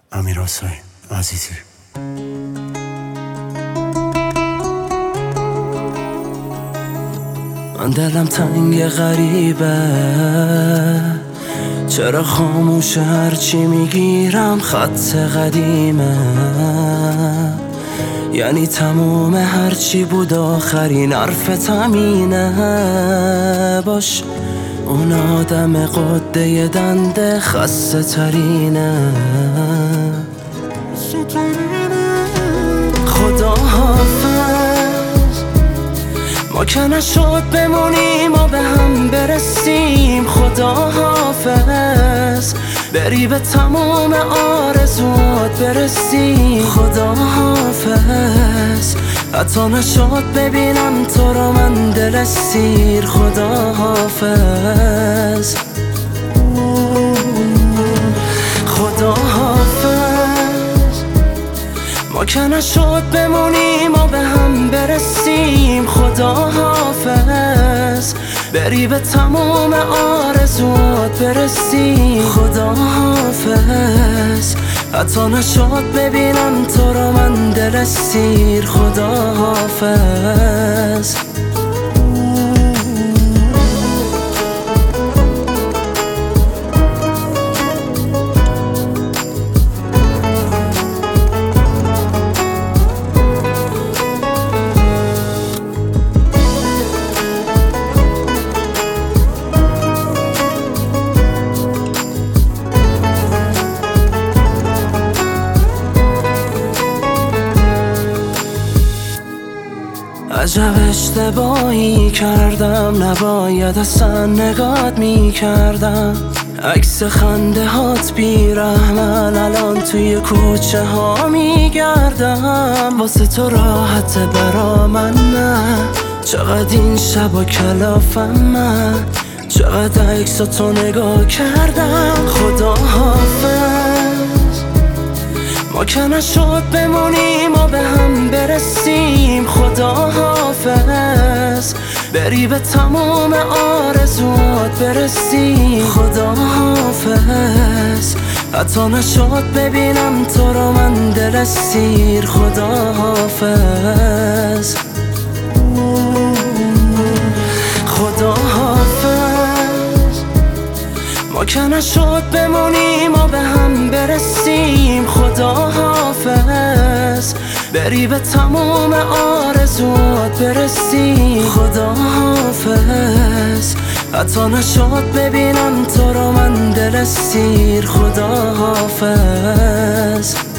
امیر حسین عزیزی. من دلم تنگ غریبه، چرا خاموشه هرچی میگیرم خط قدیمه، یعنی تموم هرچی بود آخرین حرف تمینه. باش اون آدم قده دنده خسته ترینه. خدا حافظ، ما که نشد بمونیم و به هم برسیم. خدا حافظ، بری به تمام آرزوات برسی. خدا حافظ، حتی نشد ببینم تو رو من دل سیر. خدا حافظ، خدا حافظ، ما که نشد بمونیم و به هم برسیم. خدا حافظ، بری به تمام آرزوات برسی. خدا حافظ، حتی نشد ببینم تو رو من دل سیر. خدا حافظ. عجب اشتباهی کردم، نباید اصلا نگات میکردم. عکس خنده هات بیرحمن، الان توی کوچه ها میگردم. واسه تو راحت برا من نه، چقدر این شبا کلافم من، چقدر عکس تو نگاه کردم. خدا حافظ، ما که نشد بمونیم و به هم برسیم. خدا حافظ، بری به تمام آرزوات برسی. خدا حافظ، حتی نشد ببینم تو رو من دل سیر. خدا حافظ، خدا حافظ، ما که نشد بمونیم و به هم برسیم. خدا حافظ، بری به تمام آرزوات برسی. خدا حافظ، حتی نشد ببینم تو رو من دل سیر. خدا حافظ.